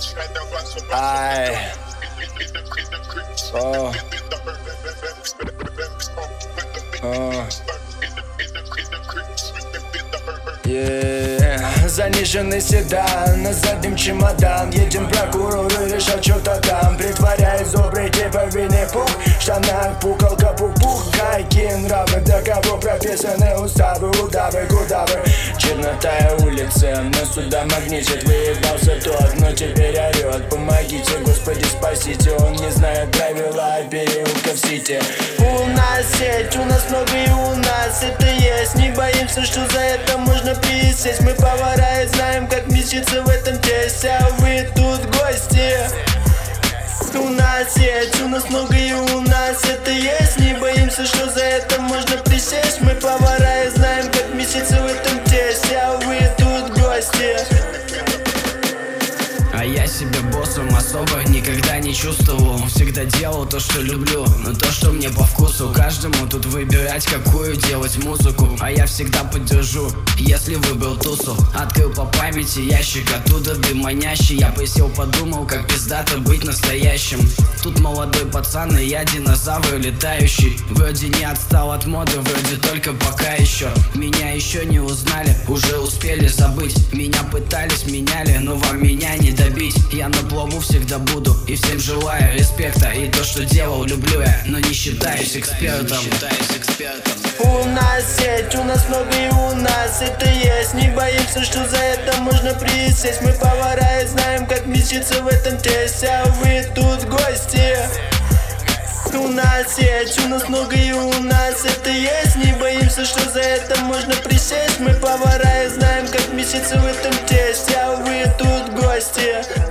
Ай. О. О. Заниженный седан, на заднем чемодан. Едем прокурору, решать что-то там. Притворяясь добрый типа Винни-Пух. В штанах пукалка пух-пух. Какие нравы, договор прописаны уставы. Удавы, кудавы, чернота улица. Нас сюда магнитит, выебался тот, но теперь орет. Помогите, Господи, спасите. Он не знает правила переулка в Сити. У нас сеть, у нас много и у нас это есть. Не боимся, что за это можно присесть. Мы повара и знаем, как месяца в этом тесте. А вы тут гости. У нас есть, у нас много и у нас это есть. Не боимся, что за это можно присесть. Мы повара и знаем, как месяца в этом тесте. А вы тут гости. А я себя боссом особо никогда не чувствовал. Всегда делал то, что люблю, но то, что мне по вкусу. Каждому тут выбирать, какую делать музыку. А я всегда поддержу, если выбрал тусу. Открыл по памяти ящик, оттуда дым манящий. Я присел, подумал, как пиздато быть настоящим. Тут молодой пацан, и я динозавр летающий. Вроде не отстал от моды, вроде только пока еще. Меня еще не узнали, уже успели забыть. Меня пытались, меняли, но вам меня не добить. Я на плаву всегда буду, и всем желаю респекта. И то, что делал, люблю я, но не считаюсь экспертом. У нас сеть, у нас много и у нас это есть. Не боимся, что за это можно присесть. Мы повара и знаем, как месяца в этом тесте. А вы тут гости. У нас сеть, у нас много и у нас это есть. Не боимся, что за это можно присесть. Мы повара и знаем, как месяца в этом тесте. А вы тут гости.